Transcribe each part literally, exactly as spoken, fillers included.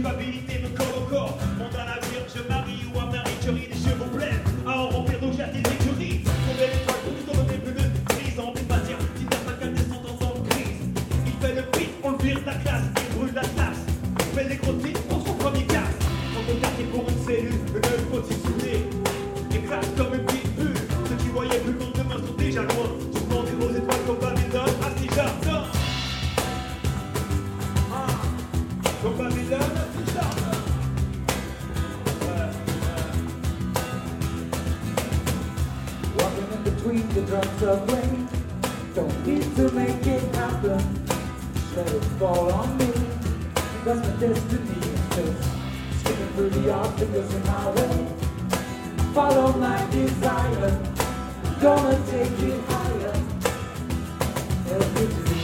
culpabilité me colle au corps. Monte à navire, je marie ou à Marie-Curie, des chevaux pleins à en remplir d'eau, j'ai des écuries. Combien d'étoiles pour nous donner plus de crise en patient, si t'as pas qu'à descendre en temps de crise. Il fait le beat, on le vire de la classe, il brûle la classe. Il fait des gros titres pour son premier casse. Quand on quartier pour une cellule, le neuf faut s'y souder. Écrase comme une petite bulle. Ceux qui voyaient plus loin demain sont déjà loin. Je prends des grosses étoiles comme Babylone, à ces jardins. Ah, comme Babylone, à ces jardins. Walking in between the drums of rain. Don't need to make it happen. Let it fall on me. That's my destiny. Just skipping through the obstacles in my way. Follow my desire. Gonna take it higher. Every day.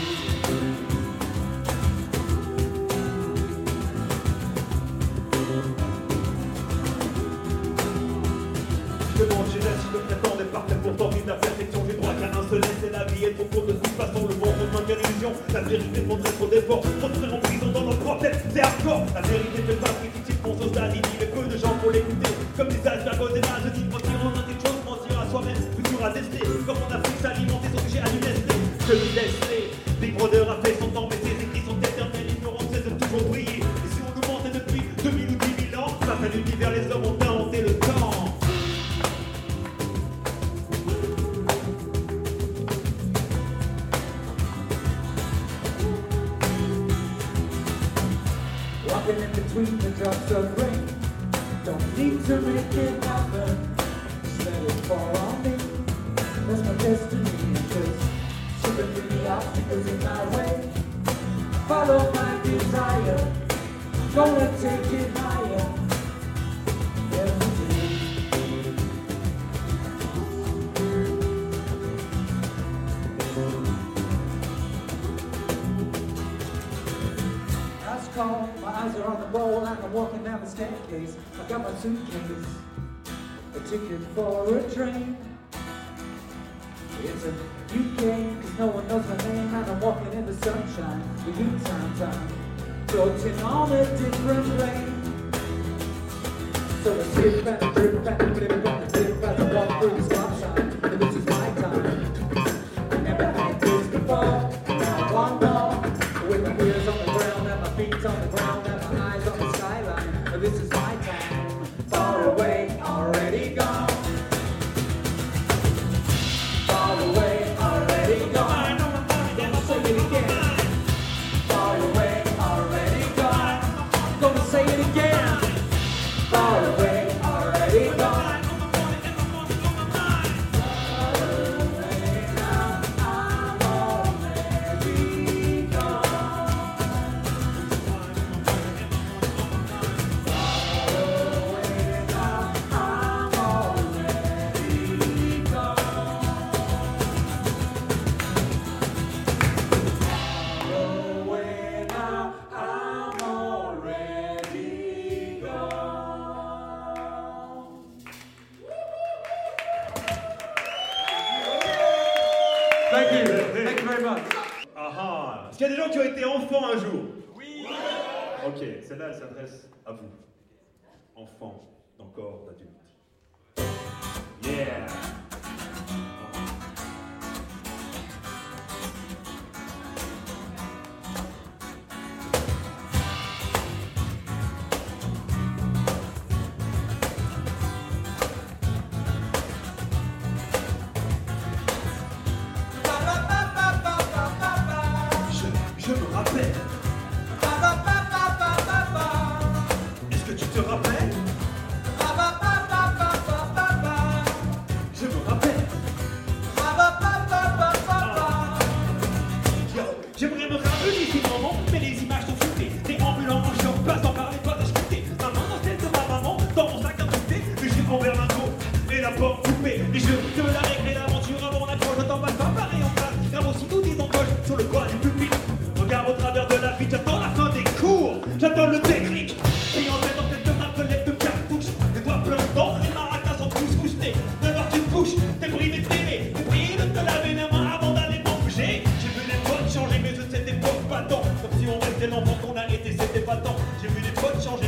Je demande, j'ai l'âge, je me prétends d'être parfait pour tenter de la perfection. J'ai droit qu'à un seul essai, la vie est trop courte. De toute façon, le monde me maintient l'illusion. La vérité montrait trop d'efforts. Trop de frères en prison dans notre propre tête, c'est hardcore. La vérité fait pas critique, mon sauce d'Adini. Mais peu de gens pour l'écouter. Comme des alphagos et là, je dis, mentir en un quelque chose, mentir à soi-même, futur à tester. Comme on a pu s'alimenter sans que j'ai à lui laisser. Je lui laisserai. Big Brother a fait son temps, mais ses écrits sont éternels. L'ignorance cesse de toujours briller. Et si on nous mentait depuis deux mille ou dix mille ans, face à l'univers, les hommes ont inventé le temps. Walking in between the drops of rain. Don't need to make it happen. Just let it fall on me. That's my destiny. Just slipping through the obstacles in my way. Follow my desire. Gonna take it higher. Every day. Last call, my eyes are on the bowl and I'm walking down the staircase. I got my suitcase, a ticket for a train. It's a U K, cause no one knows my name. And I'm walking in the sunshine, the good time time, floating on a different plane. So I sit back and drip back and flip back and dip as I walk through the stop sign. And this is my time. I never had this before. Now one more, with my ears on the ground and my feet on the ground and my eyes on the skyline. And this is my time. Far away, already gone. Far away, already gone. Gonna say it again. Far away, already gone. Gonna say it again. Far away, already gone. Thank you. Thank you very much. Ah ah. Est-ce qu'il y a des gens qui ont été enfants un jour? Oui. Ok, celle-là, elle s'adresse à vous. Enfants dans corps d'adulte. Yeah. Je, je me rappelle. Est-ce que tu te rappelles? Je me rappelle. Yo, j'aimerais me rappeler ces moments, mais les images sont floutées. Des ambulants en choc, passant par les toits discutés. Ma main dans celle de ma maman, dans mon sac à pousser. Le jus en berlingot et la porte coupée. Les jeux de la récré, l'aventure avant l'accroche. Je t'en passe pas pareil en place. Grave aussi tout des encoches sur le coin du pupitre. Regarde au travers de la vie, j'attends la fin des cours. J'attends le déclic. Et en tête en tête de ma collègue de cartouche. Les doigts pleins dedans, les maracas sont tous couchés. neuf heures tu te couches, t'es privé de télé. T'es prié de te laver les mains avant d'aller t'en bouger. J'ai vu les potes changer, mais je sais des potes pas tant. Comme si on restait l'enfant qu'on a été, c'était pas tant. J'ai vu les potes changer.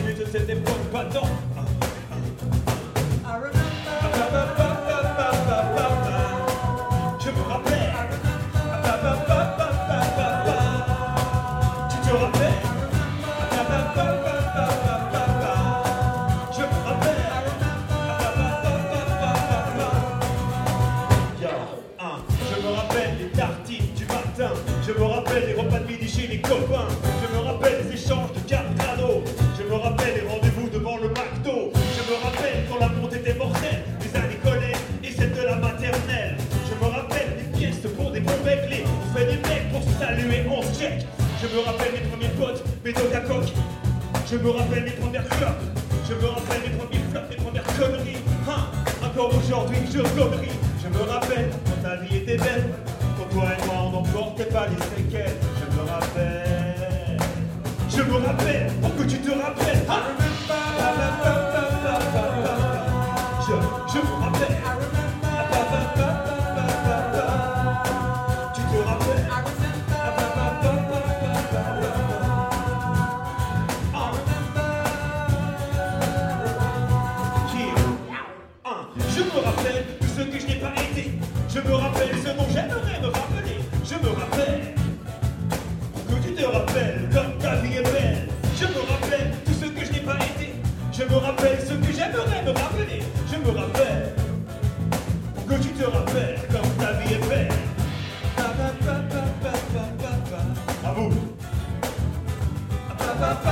chez les copains. Je me rappelle les échanges de cartes cadeaux. Je me rappelle les rendez-vous devant le McDo. Je me rappelle quand la monte était mortelle, les années collège et celle de la maternelle. Je me rappelle les pièces pour des bons clés. On fait des mecs pour se saluer, on se check. Je me rappelle mes premiers potes, mes dogs à coque. Je me rappelle mes premières clopes. Je me rappelle mes premiers flops, mes premières conneries. Hein, encore aujourd'hui, je connerie. Je me rappelle quand ta vie était belle. Quand toi et moi on n'emportait pas les séquelles. Je me rappelle. Je me rappelle, pour que tu te rappelles. Hein. Je, je me rappelle. Tu te rappelles. Je me rappelle de ce que je n'ai pas été. Je me rappelle ce dont j'aimerais me rappeler. Je me rappelle que tu te rappelles comme ta vie est belle. Je me rappelle tout ce que je n'ai pas été. Je me rappelle ce que j'aimerais me rappeler. Je me rappelle que tu te rappelles comme ta vie est belle. À vous.